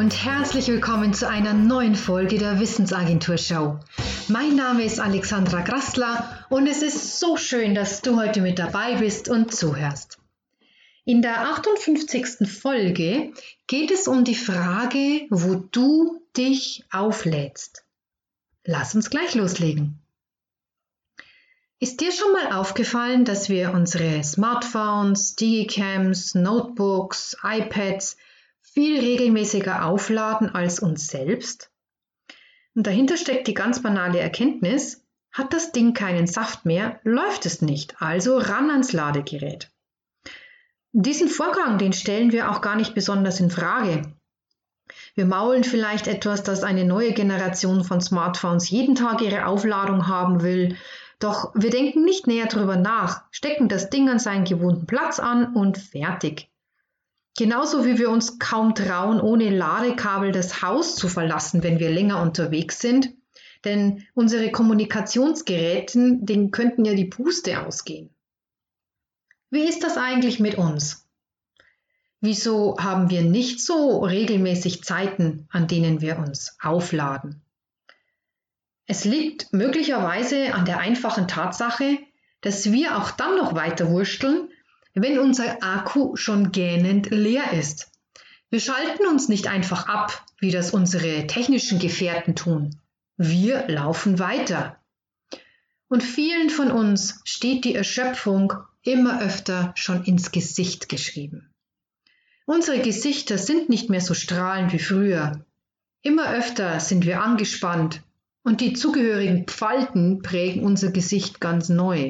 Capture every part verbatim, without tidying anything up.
und herzlich willkommen zu einer neuen Folge der Wissensagentur Show. Mein Name ist Alexandra Grassler und es ist so schön, dass du heute mit dabei bist und zuhörst. In der achtundfünfzigsten Folge geht es um die Frage, wo du dich auflädst. Lass uns gleich loslegen. Ist dir schon mal aufgefallen, dass wir unsere Smartphones, Digicams, Notebooks, iPads viel regelmäßiger aufladen als uns selbst? Und dahinter steckt die ganz banale Erkenntnis: Hat das Ding keinen Saft mehr, läuft es nicht, also ran ans Ladegerät. Diesen Vorgang, den stellen wir auch gar nicht besonders in Frage. Wir maulen vielleicht etwas, dass eine neue Generation von Smartphones jeden Tag ihre Aufladung haben will, doch wir denken nicht näher drüber nach, stecken das Ding an seinen gewohnten Platz an und fertig. Genauso wie wir uns kaum trauen, ohne Ladekabel das Haus zu verlassen, wenn wir länger unterwegs sind, denn unsere Kommunikationsgeräte, denen könnten ja die Puste ausgehen. Wie ist das eigentlich mit uns? Wieso haben wir nicht so regelmäßig Zeiten, an denen wir uns aufladen? Es liegt möglicherweise an der einfachen Tatsache, dass wir auch dann noch weiter wursteln, wenn unser Akku schon gähnend leer ist. Wir schalten uns nicht einfach ab, wie das unsere technischen Gefährten tun. Wir laufen weiter. Und vielen von uns steht die Erschöpfung immer öfter schon ins Gesicht geschrieben. Unsere Gesichter sind nicht mehr so strahlend wie früher. Immer öfter sind wir angespannt und die zugehörigen Falten prägen unser Gesicht ganz neu.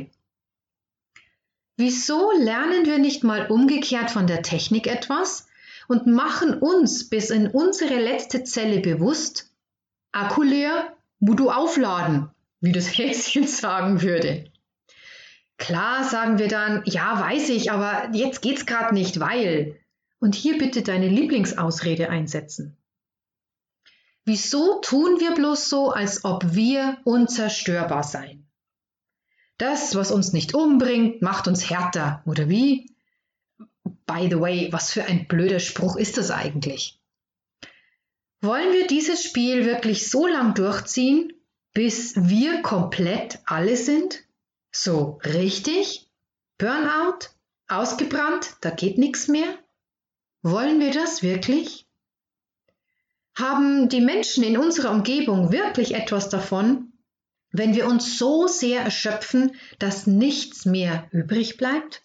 Wieso lernen wir nicht mal umgekehrt von der Technik etwas und machen uns bis in unsere letzte Zelle bewusst: Akku leer, musst du aufladen, wie das Häschen sagen würde. Klar sagen wir dann, ja, weiß ich, aber jetzt geht's gerade nicht, weil. Und hier bitte deine Lieblingsausrede einsetzen. Wieso tun wir bloß so, als ob wir unzerstörbar seien? Das, was uns nicht umbringt, macht uns härter, oder wie? By the way, was für ein blöder Spruch ist das eigentlich? Wollen wir dieses Spiel wirklich so lang durchziehen, bis wir komplett alle sind? So richtig? Burnout? Ausgebrannt? Da geht nichts mehr? Wollen wir das wirklich? Haben die Menschen in unserer Umgebung wirklich etwas davon, wenn wir uns so sehr erschöpfen, dass nichts mehr übrig bleibt?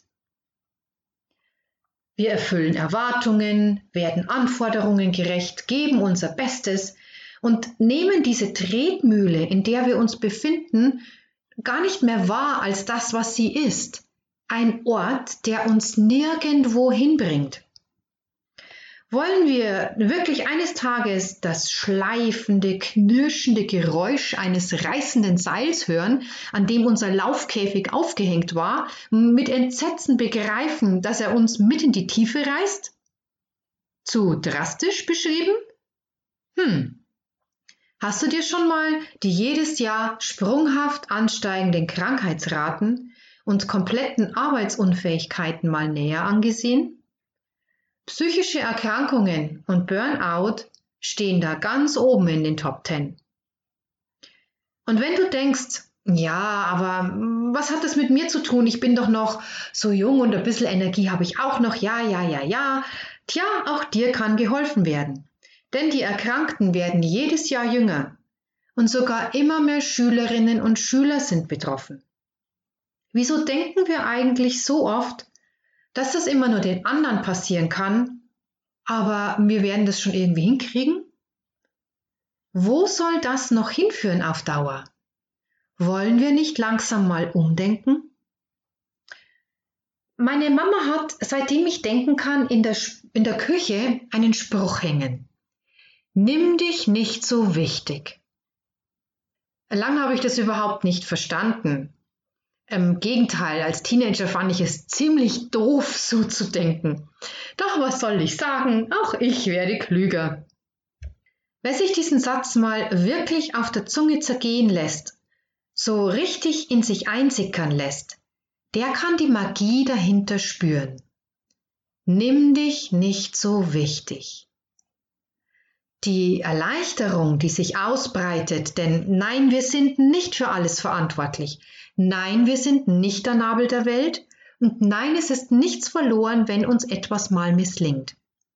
Wir erfüllen Erwartungen, werden Anforderungen gerecht, geben unser Bestes und nehmen diese Tretmühle, in der wir uns befinden, gar nicht mehr wahr als das, was sie ist: ein Ort, der uns nirgendwo hinbringt. Wollen wir wirklich eines Tages das schleifende, knirschende Geräusch eines reißenden Seils hören, an dem unser Laufkäfig aufgehängt war, mit Entsetzen begreifen, dass er uns mit in die Tiefe reißt? Zu drastisch beschrieben? Hm. Hast du dir schon mal die jedes Jahr sprunghaft ansteigenden Krankheitsraten und kompletten Arbeitsunfähigkeiten mal näher angesehen? Psychische Erkrankungen und Burnout stehen da ganz oben in den Top Ten. Und wenn du denkst, ja, aber was hat das mit mir zu tun? Ich bin doch noch so jung und ein bisschen Energie habe ich auch noch. Ja, ja, ja, ja. Tja, auch dir kann geholfen werden. Denn die Erkrankten werden jedes Jahr jünger und sogar immer mehr Schülerinnen und Schüler sind betroffen. Wieso denken wir eigentlich so oft, dass das immer nur den anderen passieren kann, aber wir werden das schon irgendwie hinkriegen? Wo soll das noch hinführen auf Dauer? Wollen wir nicht langsam mal umdenken? Meine Mama hat, seitdem ich denken kann, in der, in der Küche einen Spruch hängen: Nimm dich nicht so wichtig. Lang habe ich das überhaupt nicht verstanden. Im Gegenteil, als Teenager fand ich es ziemlich doof, so zu denken. Doch was soll ich sagen, auch ich werde klüger. Wer sich diesen Satz mal wirklich auf der Zunge zergehen lässt, so richtig in sich einsickern lässt, der kann die Magie dahinter spüren. Nimm dich nicht so wichtig. Die Erleichterung, die sich ausbreitet, denn nein, wir sind nicht für alles verantwortlich. Nein, wir sind nicht der Nabel der Welt und nein, es ist nichts verloren, wenn uns etwas mal misslingt.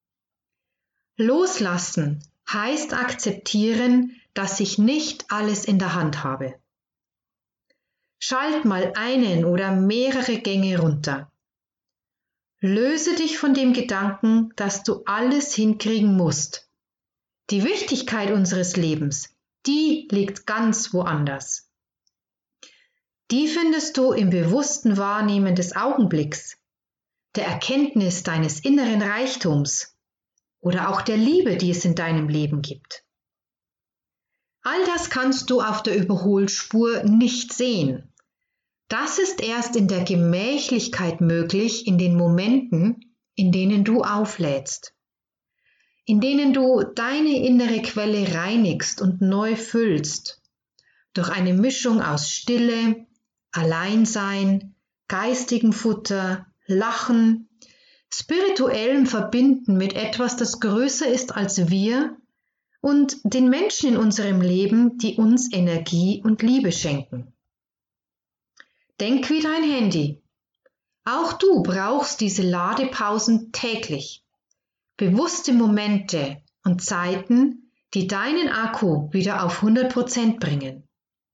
Loslassen heißt akzeptieren, dass ich nicht alles in der Hand habe. Schalt mal einen oder mehrere Gänge runter. Löse dich von dem Gedanken, dass du alles hinkriegen musst. Die Wichtigkeit unseres Lebens, die liegt ganz woanders. Die findest du im bewussten Wahrnehmen des Augenblicks, der Erkenntnis deines inneren Reichtums oder auch der Liebe, die es in deinem Leben gibt. All das kannst du auf der Überholspur nicht sehen. Das ist erst in der Gemächlichkeit möglich, in den Momenten, in denen du auflädst, in denen du deine innere Quelle reinigst und neu füllst, durch eine Mischung aus Stille, Alleinsein, geistigem Futter, Lachen, spirituellem Verbinden mit etwas, das größer ist als wir und den Menschen in unserem Leben, die uns Energie und Liebe schenken. Denk wie dein Handy. Auch du brauchst diese Ladepausen täglich. Bewusste Momente und Zeiten, die deinen Akku wieder auf hundert Prozent bringen.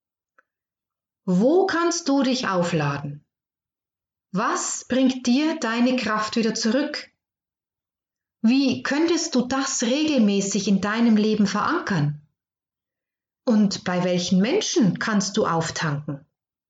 Wo kannst du dich aufladen? Was bringt dir deine Kraft wieder zurück? Wie könntest du das regelmäßig in deinem Leben verankern? Und bei welchen Menschen kannst du auftanken?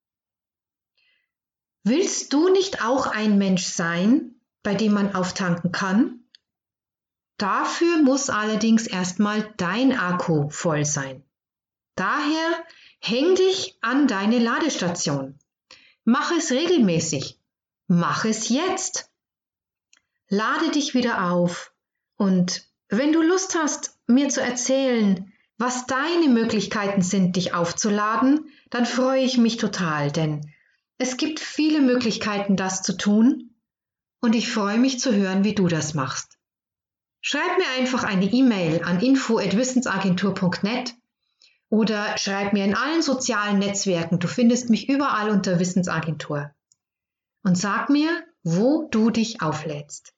Willst du nicht auch ein Mensch sein, bei dem man auftanken kann? Dafür muss allerdings erstmal dein Akku voll sein. Daher häng dich an deine Ladestation. Mach es regelmäßig. Mach es jetzt. Lade dich wieder auf und wenn du Lust hast, mir zu erzählen, was deine Möglichkeiten sind, dich aufzuladen, dann freue ich mich total, denn es gibt viele Möglichkeiten, das zu tun und ich freue mich zu hören, wie du das machst. Schreib mir einfach eine E-Mail an info at wissensagentur punkt net oder schreib mir in allen sozialen Netzwerken, du findest mich überall unter Wissensagentur und sag mir, wo du dich auflädst.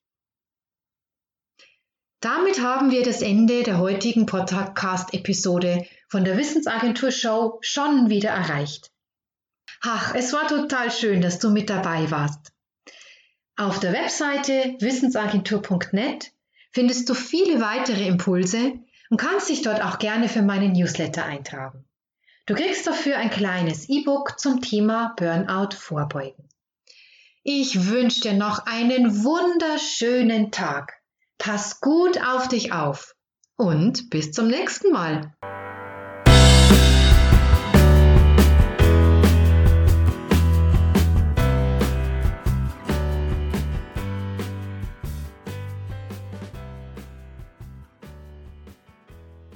Damit haben wir das Ende der heutigen Podcast-Episode von der Wissensagentur Show schon wieder erreicht. Ach, es war total schön, dass du mit dabei warst. Auf der Webseite wissensagentur punkt net findest du viele weitere Impulse und kannst dich dort auch gerne für meinen Newsletter eintragen. Du kriegst dafür ein kleines E-Book zum Thema Burnout vorbeugen. Ich wünsche dir noch einen wunderschönen Tag. Pass gut auf dich auf und bis zum nächsten Mal.